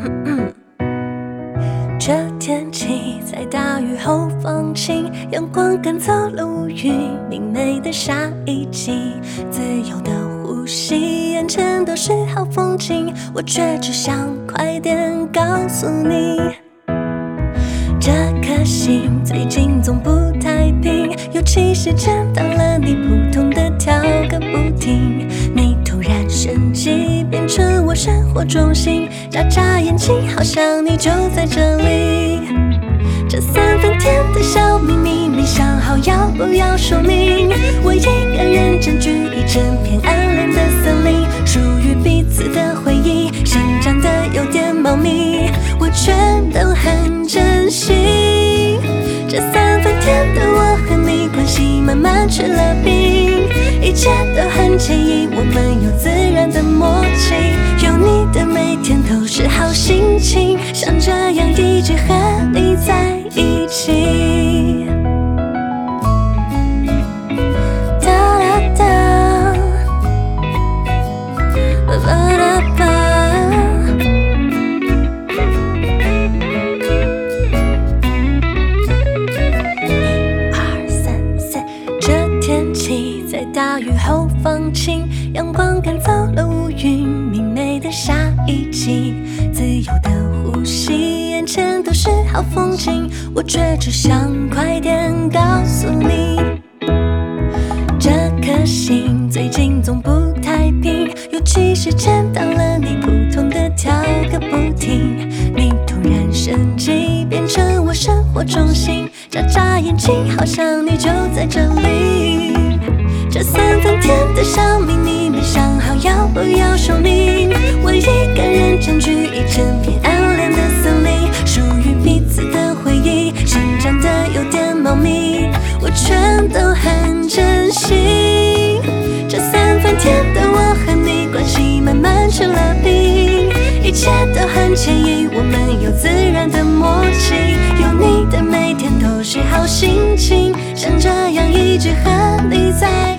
这天气在大雨后放晴，阳光赶走了乌云，明媚的下一季，自由的呼吸，眼前都是好风景，我却只想快点告诉你，这颗心最近总不太平，尤其是见到了你，扑通的跳个不停，你突然升级，变成我生活中心，眨眨眼睛，好像你就在这里。这3分甜的小秘密，没想好要不要说明。我一个人占据一整片暗恋的森林，属于彼此的回忆，生长得有点茂密，我全都很珍惜。这3分甜的我和你关系慢慢吃了冰，一切都很惬意，我们有自然的默契，有你的每天都是好心情，像这样一直和你在一起。哒啦哒，吧吧啦吧。1、2、3、4，这天气在大雨后放晴，阳光赶走了乌云，明媚的下一季，自由的呼吸，眼前都是好风景，我却只想快点告诉你，这颗心最近总不太平，尤其是见到了你，扑通的跳个不停，你突然升级，变成我生活中心，眨眨眼睛，好像你就在这里。这3分甜的小秘密，没想好要不要说明。我一个人占据一整片暗恋的森林，属于彼此的回忆，生长得有点茂密，我全都很珍惜。这3分甜的我和你关系慢慢吃了冰，一切都很惬意，我们有自然的默契，有你的每天都是好心情，像这样一直和你在